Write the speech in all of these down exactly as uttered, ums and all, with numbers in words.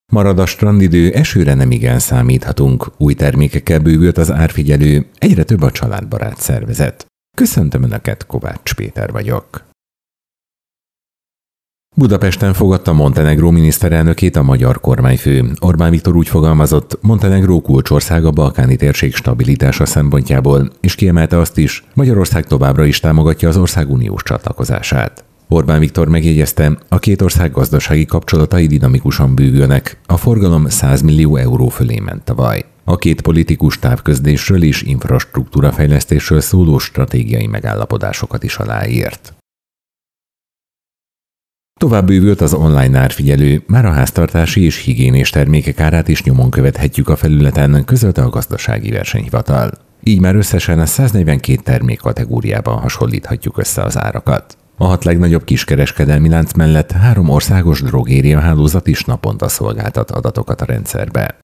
Marad a strandidő, esőre nem igen számíthatunk. Új termékekkel bővült az árfigyelő, egyre több a családbarát szervezet. Köszöntöm Önöket, Kovács Péter vagyok. Budapesten fogadta Montenegró miniszterelnökét a magyar kormányfő. Orbán Viktor úgy fogalmazott, Montenegró kulcsország a balkáni térség stabilitása szempontjából, és kiemelte azt is, Magyarország továbbra is támogatja az ország uniós csatlakozását. Orbán Viktor megjegyezte, a két ország gazdasági kapcsolatai dinamikusan bővülnek, a forgalom száz millió euró fölé ment tavaly. A két politikus távközlésről és infrastruktúrafejlesztésről szóló stratégiai megállapodásokat is aláírt. Tovább bővült az online árfigyelő, már a háztartási és higiénés termékek árát is nyomon követhetjük a felületen, közölte a gazdasági versenyhivatal. Így már összesen a száznegyvenkét termék kategóriában hasonlíthatjuk össze az árakat. A hat legnagyobb kiskereskedelmi lánc mellett három országos drogéria hálózat is naponta szolgáltat adatokat a rendszerbe.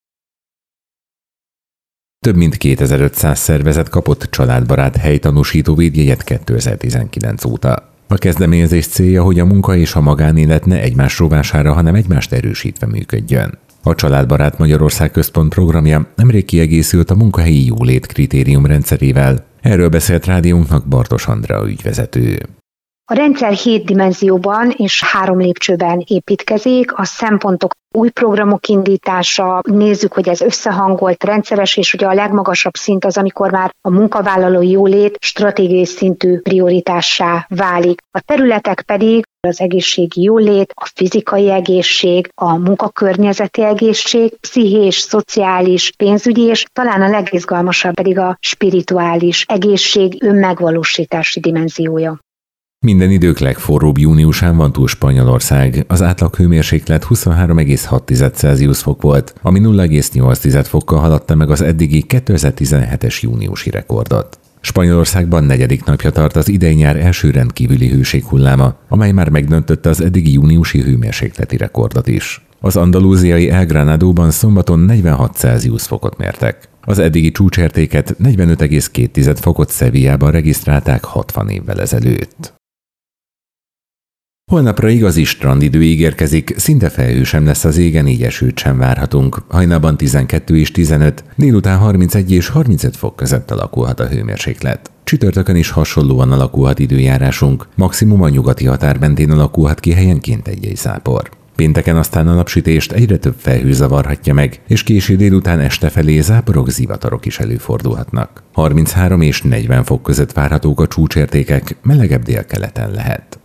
Több mint kétezer-ötszáz szervezet kapott családbarát helytanúsító védjegyet kétezer-tizenkilenc óta. A kezdeményezés célja, hogy a munka és a magánélet ne egymás rovására, hanem egymást erősítve működjön. A Családbarát Magyarország Központ programja nemrég kiegészült a munkahelyi jólét kritérium rendszerével. Erről beszélt rádiónknak Bartos Andrea ügyvezető. A rendszer hét dimenzióban és három lépcsőben építkezik, a szempontok új programok indítása, nézzük, hogy ez összehangolt, rendszeres, és ugye a legmagasabb szint az, amikor már a munkavállalói jólét stratégiai szintű prioritássá válik. A területek pedig az egészségi jólét, a fizikai egészség, a munkakörnyezeti egészség, pszichés, szociális, pénzügyi, és talán a legizgalmasabb pedig a spirituális egészség önmegvalósítási dimenziója. Minden idők legforróbb júniusán van túl Spanyolország. Az átlag hőmérséklet huszonhárom egész hat Celsius fok volt, ami nulla egész nyolc fokkal haladta meg az eddigi kétezer-tizenhetes júniusi rekordot. Spanyolországban negyedik napja tart az idei nyár első rendkívüli hőséghulláma, amely már megdöntötte az eddigi júniusi hőmérsékleti rekordot is. Az andalúziai El Granadóban szombaton negyvenhat Celsius fokot mértek. Az eddigi csúcsértéket negyvenöt egész két fokot Sevillában regisztrálták hatvan évvel ezelőtt. Holnapra igazi strandidő ígérkezik, szinte felhő sem lesz az égen, így esőt sem várhatunk. Hajnalban tizenkettő és tizenöt, délután harmincegy és harmincöt fok között alakulhat a hőmérséklet. Csütörtökön is hasonlóan alakulhat időjárásunk, maximum a nyugati határ mentén alakulhat ki helyenként egy-egy zápor. Pénteken aztán a napsütést egyre több felhő zavarhatja meg, és késő délután este felé záporok, zivatarok is előfordulhatnak. harminchárom és negyven fok között várhatók a csúcsértékek, melegebb délkeleten lehet.